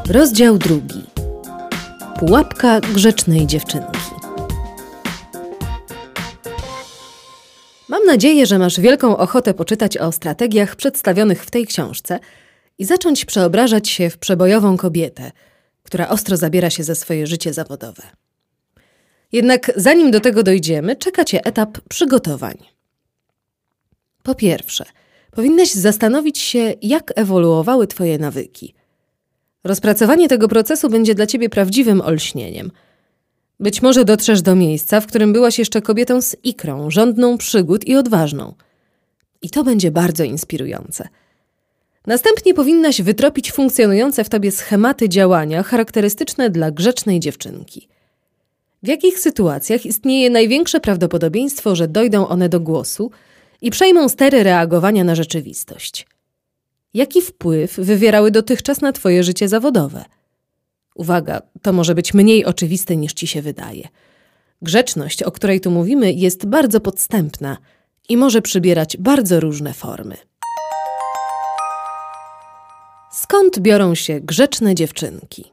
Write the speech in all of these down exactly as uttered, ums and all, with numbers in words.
Rozdział drugi. Pułapka grzecznej dziewczynki. Mam nadzieję, że masz wielką ochotę poczytać o strategiach przedstawionych w tej książce i zacząć przeobrażać się w przebojową kobietę, która ostro zabiera się za swoje życie zawodowe. Jednak zanim do tego dojdziemy, czeka cię etap przygotowań. Po pierwsze, powinnaś zastanowić się, jak ewoluowały twoje nawyki. Rozpracowanie tego procesu będzie dla ciebie prawdziwym olśnieniem. Być może dotrzesz do miejsca, w którym byłaś jeszcze kobietą z ikrą, żądną przygód i odważną. I to będzie bardzo inspirujące. Następnie powinnaś wytropić funkcjonujące w tobie schematy działania charakterystyczne dla grzecznej dziewczynki. W jakich sytuacjach istnieje największe prawdopodobieństwo, że dojdą one do głosu i przejmą stery reagowania na rzeczywistość? Jaki wpływ wywierały dotychczas na twoje życie zawodowe? Uwaga, to może być mniej oczywiste niż ci się wydaje. Grzeczność, o której tu mówimy, jest bardzo podstępna i może przybierać bardzo różne formy. Skąd biorą się grzeczne dziewczynki?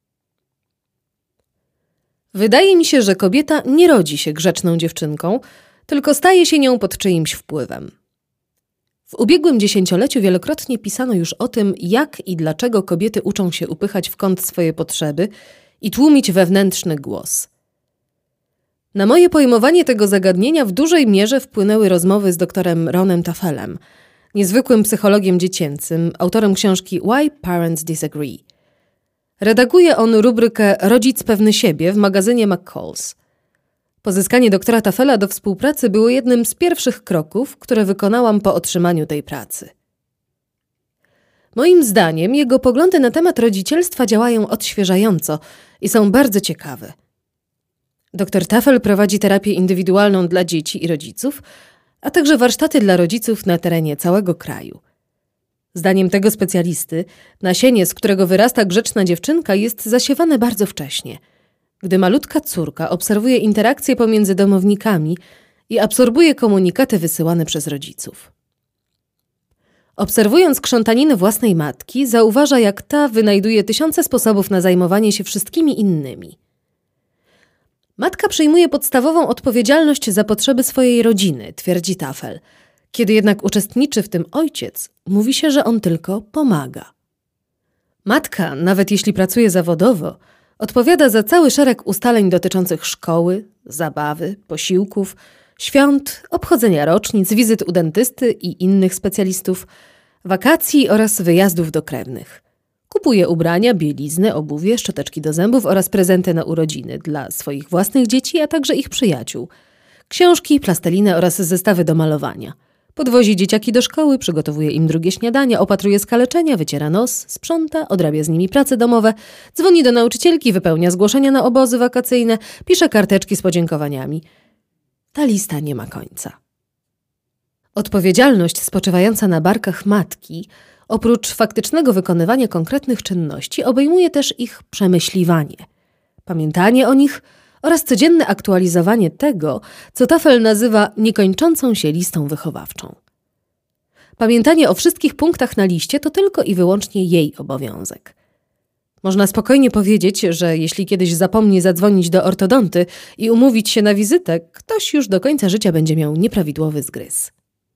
Wydaje mi się, że kobieta nie rodzi się grzeczną dziewczynką, tylko staje się nią pod czyimś wpływem. W ubiegłym dziesięcioleciu wielokrotnie pisano już o tym, jak i dlaczego kobiety uczą się upychać w kąt swoje potrzeby i tłumić wewnętrzny głos. Na moje pojmowanie tego zagadnienia w dużej mierze wpłynęły rozmowy z doktorem Ronem Taffelem, niezwykłym psychologiem dziecięcym, autorem książki Why Parents Disagree. Redaguje on rubrykę Rodzic pewny siebie w magazynie McCall's. Pozyskanie doktora Taffela do współpracy było jednym z pierwszych kroków, które wykonałam po otrzymaniu tej pracy. Moim zdaniem jego poglądy na temat rodzicielstwa działają odświeżająco i są bardzo ciekawe. Doktor Taffel prowadzi terapię indywidualną dla dzieci i rodziców, a także warsztaty dla rodziców na terenie całego kraju. Zdaniem tego specjalisty, nasienie, z którego wyrasta grzeczna dziewczynka, jest zasiewane bardzo wcześnie, gdy malutka córka obserwuje interakcje pomiędzy domownikami i absorbuje komunikaty wysyłane przez rodziców. Obserwując krzątaninę własnej matki, zauważa, jak ta wynajduje tysiące sposobów na zajmowanie się wszystkimi innymi. Matka przyjmuje podstawową odpowiedzialność za potrzeby swojej rodziny, twierdzi Taffel. Kiedy jednak uczestniczy w tym ojciec, mówi się, że on tylko pomaga. Matka, nawet jeśli pracuje zawodowo, odpowiada za cały szereg ustaleń dotyczących szkoły, zabawy, posiłków, świąt, obchodzenia rocznic, wizyt u dentysty i innych specjalistów, wakacji oraz wyjazdów do krewnych. Kupuje ubrania, bieliznę, obuwie, szczoteczki do zębów oraz prezenty na urodziny dla swoich własnych dzieci, a także ich przyjaciół. Książki, plastelinę oraz zestawy do malowania. Podwozi dzieciaki do szkoły, przygotowuje im drugie śniadania, opatruje skaleczenia, wyciera nos, sprząta, odrabia z nimi prace domowe, dzwoni do nauczycielki, wypełnia zgłoszenia na obozy wakacyjne, pisze karteczki z podziękowaniami. Ta lista nie ma końca. Odpowiedzialność spoczywająca na barkach matki, oprócz faktycznego wykonywania konkretnych czynności, obejmuje też ich przemyśliwanie, pamiętanie o nich oraz codzienne aktualizowanie tego, co Taffel nazywa niekończącą się listą wychowawczą. Pamiętanie o wszystkich punktach na liście to tylko i wyłącznie jej obowiązek. Można spokojnie powiedzieć, że jeśli kiedyś zapomni zadzwonić do ortodonty i umówić się na wizytę, ktoś już do końca życia będzie miał nieprawidłowy zgryz.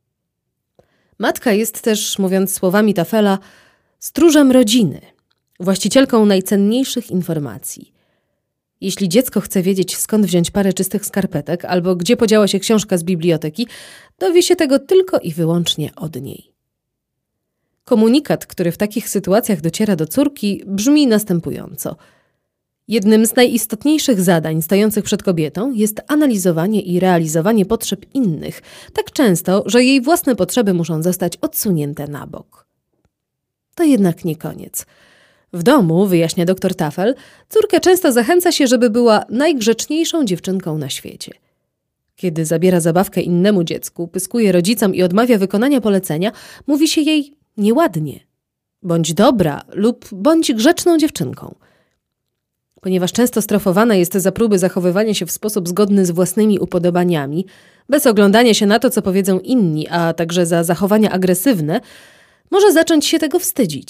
Matka jest też, mówiąc słowami Taffela, stróżem rodziny, właścicielką najcenniejszych informacji. Jeśli dziecko chce wiedzieć, skąd wziąć parę czystych skarpetek albo gdzie podziała się książka z biblioteki, dowie się tego tylko i wyłącznie od niej. Komunikat, który w takich sytuacjach dociera do córki, brzmi następująco. Jednym z najistotniejszych zadań stojących przed kobietą jest analizowanie i realizowanie potrzeb innych, tak często, że jej własne potrzeby muszą zostać odsunięte na bok. To jednak nie koniec. W domu, wyjaśnia doktor Taffel, córkę często zachęca się, żeby była najgrzeczniejszą dziewczynką na świecie. Kiedy zabiera zabawkę innemu dziecku, pyskuje rodzicom i odmawia wykonania polecenia, mówi się jej nieładnie. Bądź dobra lub bądź grzeczną dziewczynką. Ponieważ często strofowana jest za próby zachowywania się w sposób zgodny z własnymi upodobaniami, bez oglądania się na to, co powiedzą inni, a także za zachowania agresywne, może zacząć się tego wstydzić.